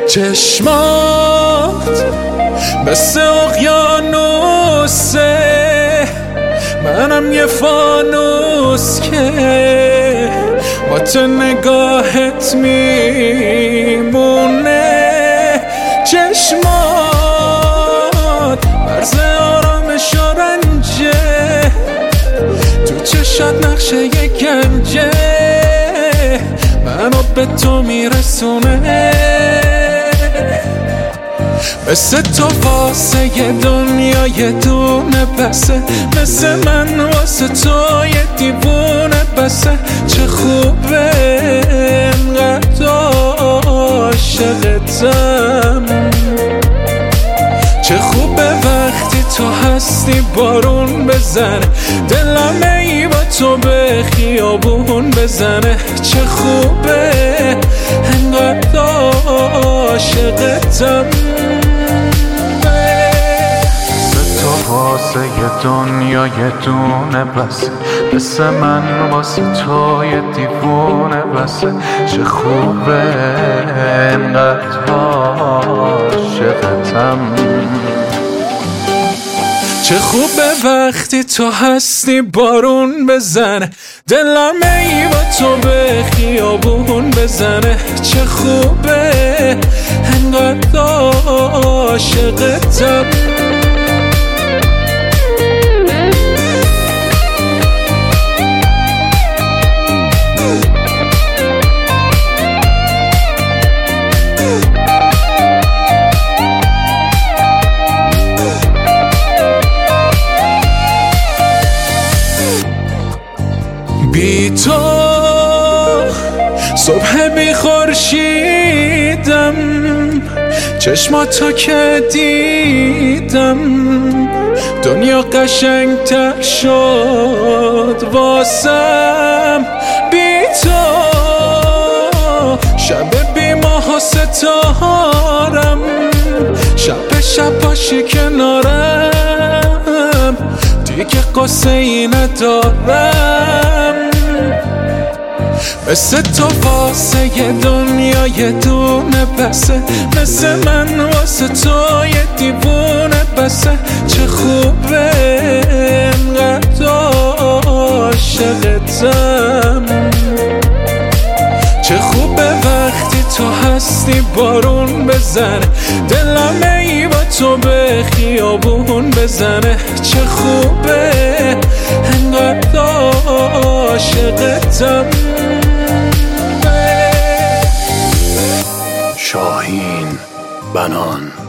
چشمات مثل اقیانوسه، منم یه فانوس که با تو نگاهت میمونه. چشمات مرز آرامش و رنجه، تو چشات نقشه یه گنجه، منو به تو میرسونه. مثل تو واسه یه دنیا یه دونه بسه، مثل من واسه تو یه دیوونه بسه. چه خوبه انقدر عاشقتم، چه خوبه وقتی تو هستی بارون بزنه، دلم ای با تو به خیابون بزنه. چه خوبه انقدر عاشقتم. واسه یه دنیا یه دونه بسه، مثل من واسه تو یه دیوونه بسه. چه خوبه انقدر عاشقتم، چه خوبه وقتی تو هستی بارون بزنه، دلم ای با تو به خیابون بزنه. چه خوبه انقدر عاشقتم. بی تو صبح بی خورشیدم، چشماتو که دیدم دنیا قشنگتر شد واسم. بی تو شب بی ماه و ستارم، شب باشی کنارم، دیگه قصه ای ندارم. مثل تو واسه یه دنیا یه دونه بسه، مثل من واسه تو یه دیوونه بسه. چه خوبه انقدر عاشقتم، چه خوبه وقتی تو هستی بارون بزنه، دلم ای با تو به خیابون بزنه. چه خوبه انقدر عاشقتم. شاهین بنان